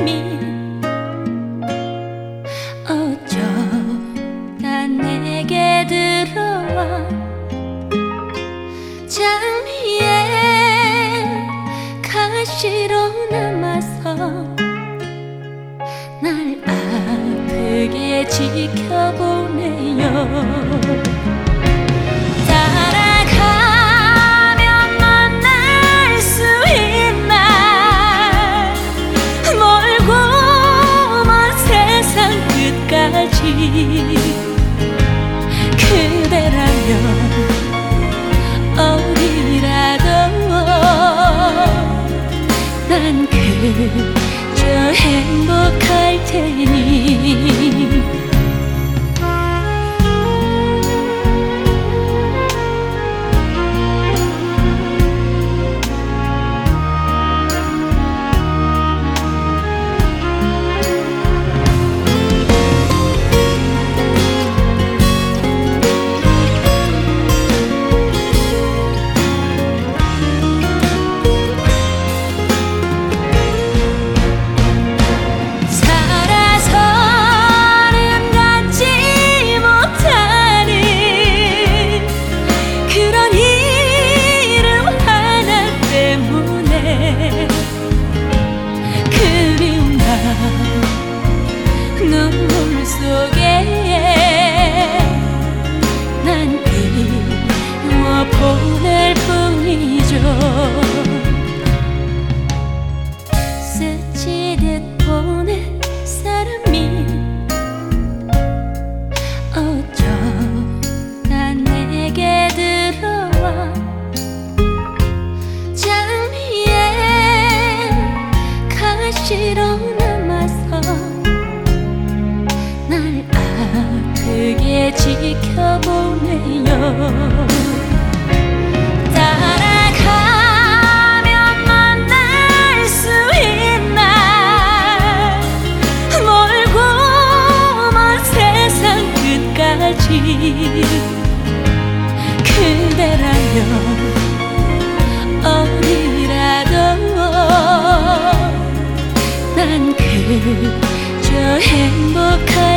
사람이 어쩌다 내게 들어와 장미에 가시로 남아서 날 아프게 지켜보네요. 그대라면 어디라도 난 그저 행복할 테니. 눈물 속에 난 그리워 보낼 뿐이죠. 스치듯 보낸 사람이 어쩌다 내게 들어와 장미에 가시로 날 아프게 지켜보네요. 따라가면 만날 수 있나 멀고 먼 세상 끝까지. 그대라면 어디라도 난 그저 행복한